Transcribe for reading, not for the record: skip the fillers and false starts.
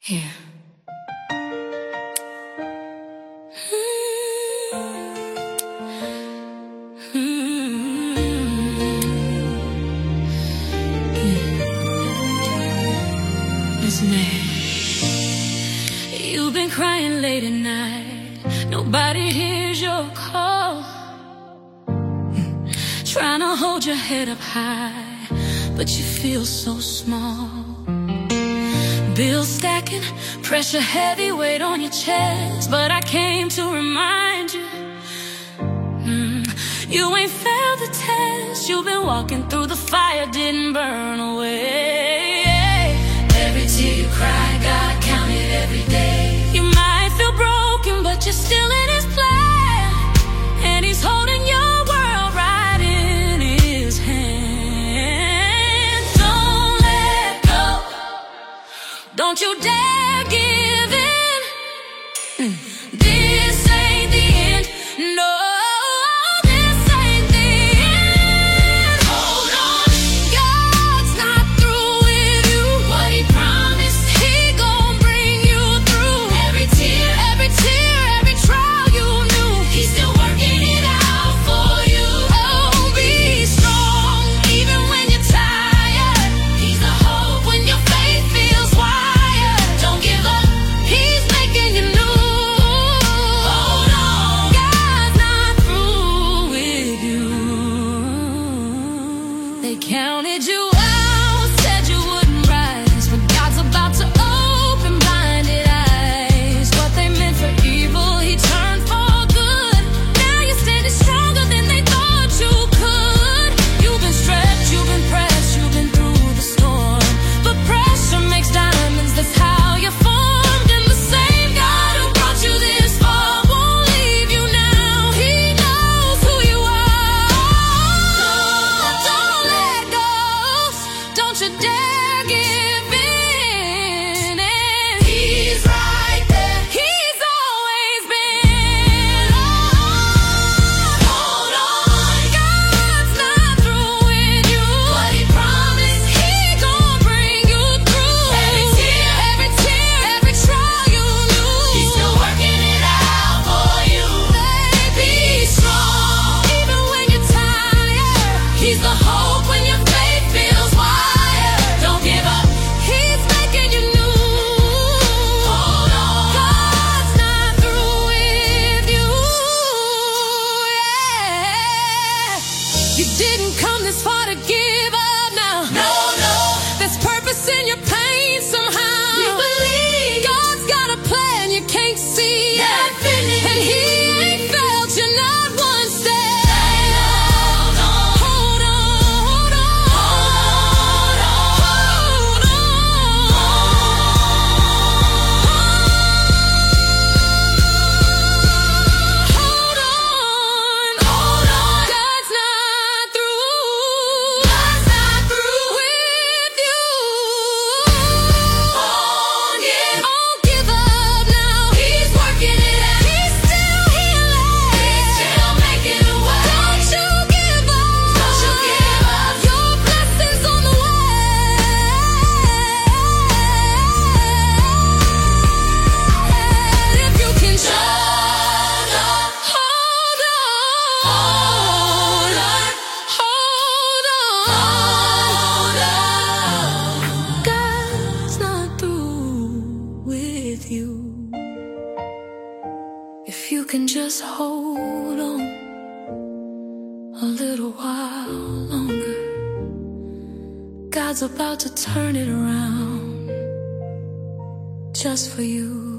Here. Listen, you've been crying late at night. Nobody hears your call. Trying to hold your head up high, but you feel so small. Bills stacking, pressure heavy, weight on your chest. But I came to remind you, you ain't failed the test. You've been walking through the fire, didn't burn away. Every tear you cry, God counted every day. You might feel broken, but you're still in His plan, and He's holding your world right in His hand. Don't let go. Don't you dare give in. This ain't the end. No. They counted you out, said you wouldn't rise, but God's about to open blinded eyes. What they meant for evil, He turned for good. Now you're standing stronger than they thought you could. You've been stretched, you've been pressed, you've been through the storm, but pressure makes diamonds, that's how you formed. And the same God who brought you this far won't leave you now. He knows who you are. Don't you dare give in, and He's right there. He's always been. Hold on, God's not through with you. What He promised, He gon' bring you through. Every tear, every trial you knew, He's still working it out for you. Be strong, even when you're tired. He's the hope when your faith feels wild. You didn't come this far to give up now. No, no. There's purpose in your pain somehow. You believe God's got a plan you can't see yet. And He ain't failed you not one step. Hold on, hold on, hold on, hold on, hold on, hold on. God's not through. God's not through with you. Don't give up now. He's working it out. He's still healing. He's still making a way. Don't you give up. Don't you give up. Your blessings on the way. If you can just hold on. God's not through with you. If you can just hold on a little while longer, God's about to turn it around just for you.